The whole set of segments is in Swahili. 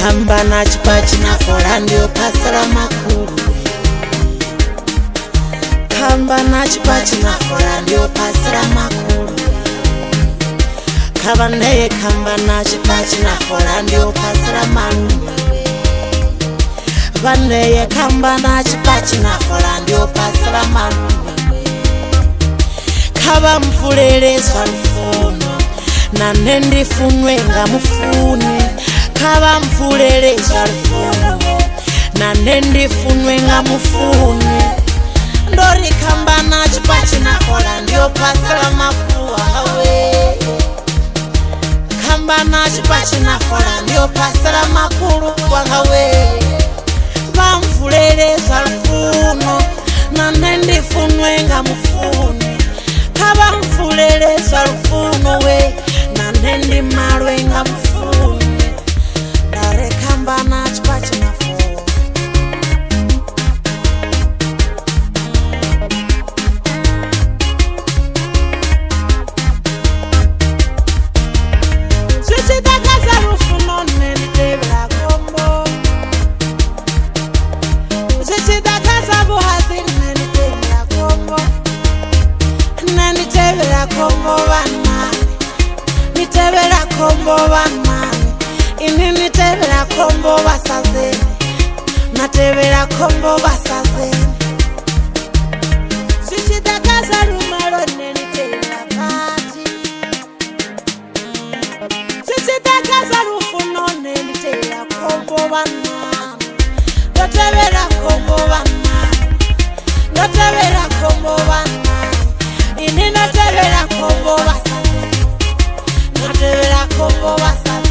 kamba na chipachi na fora ndio pasara makuru. Kamba na chipachi na fora ndio pasara makuru. Kavaneye kamba na chipachi na fora ndio pasara makuru. Vaneye kamba na chipachi na fora ndio pasara makuru. Kava mfulele zwalufuno na nendi funwe nga mufune. Kava mfulele zwalufuno na nendi funwe nga mufune. Ndori kamba na chipachi na fora ndio pasara makuru hawe. Kamba na chipachi na fora ndio pasara makuru hawe. Vamfulele zwalufuno na nendi funwe nga mufune. Kava mfulele zwalufuno we na nendi malwe nga mufune. Dare kamba na chipachi na fora. Chichitakaza lufuno nenitebela kombo. Chichitakaza buhazi nenitebela kombo. Nenitebela kombo bana. Nitebela kombo bana. Ini nitebela kombo basazeni. Natebela kombo basazeni. Chichitakaza lumalo nenitebela kati. Chichitakaza lufuno nenitebela kombo bana. Natebela kombo bana. Natebela kombo bana. Ini natebela kombo basazeni. Natebela kombo basazeni.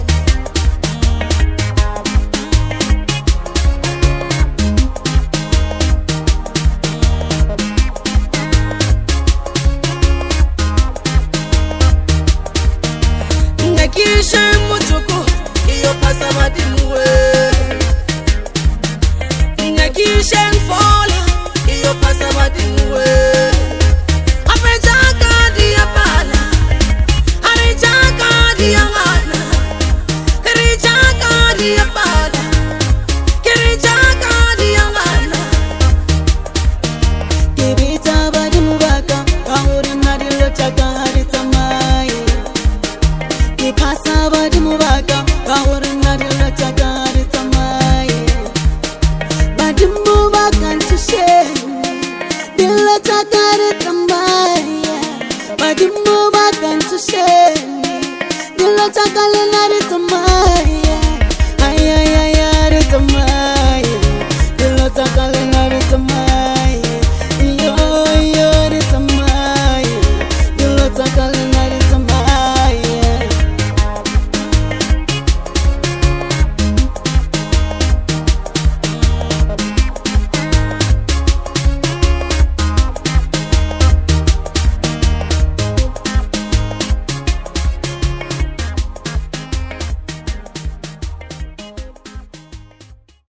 Nakishe mutuku iyo pasa madimuwe. Nakishe mfola iyo pasa madimuwe. Apejaka dia pala, arejaka dia mana, kerejaka dia pala, kerejaka dia mana. Kibita badimubaka, kahuri nadilo chakari tamai. Kipasa badimubaka, kahuri nadilo chakari tamai. Badimubaka ntushe, dilo chakari tamai. Badimubaka ntushe, dilo chakari